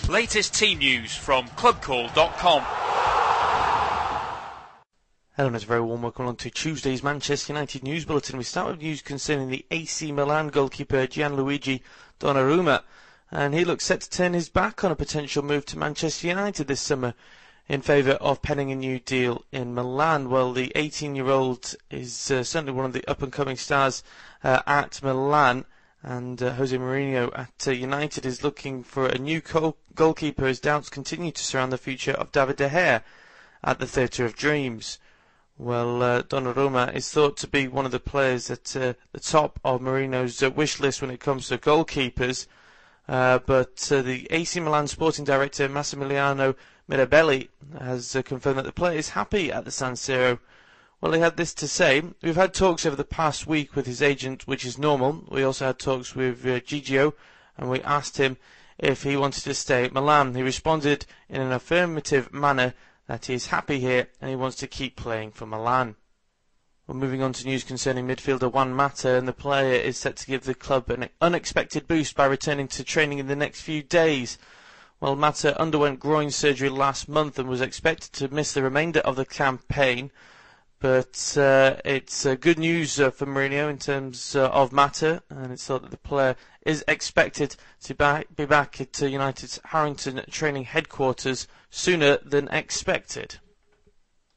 Latest team news from clubcall.com. Hello and a very warm welcome along to Tuesday's Manchester United News Bulletin. We start with news concerning the AC Milan goalkeeper Gianluigi Donnarumma, and he looks set to turn his back on a potential move to Manchester United this summer in favour of penning a new deal in Milan. Well, the 18-year-old is certainly one of the up-and-coming stars at Milan, and Jose Mourinho at United is looking for a new goalkeeper as doubts continue to surround the future of David De Gea at the Theatre of Dreams. Well, Donnarumma is thought to be one of the players at the top of Mourinho's wish list when it comes to goalkeepers, but the AC Milan sporting director Massimiliano Mirabelli has confirmed that the player is happy at the San Siro. Well, he had this to say: "We've had talks over the past week with his agent, which is normal. We also had talks with Gigio, and we asked him if he wanted to stay at Milan. He responded in an affirmative manner that he is happy here and he wants to keep playing for Milan." Well, moving on to news concerning midfielder Juan Mata, and the player is set to give the club an unexpected boost by returning to training in the next few days. Well, Mata underwent groin surgery last month and was expected to miss the remainder of the campaign, but it's good news for Mourinho in terms of Mata, and it's thought that the player is expected to be back at United's Harrington training headquarters sooner than expected.